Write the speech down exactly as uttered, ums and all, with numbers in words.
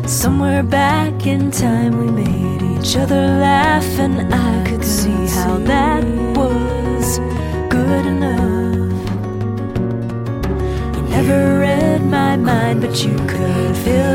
Somewhere back in time we made each other laugh, and I could see how that was good enough. You never read my mind, but you could feel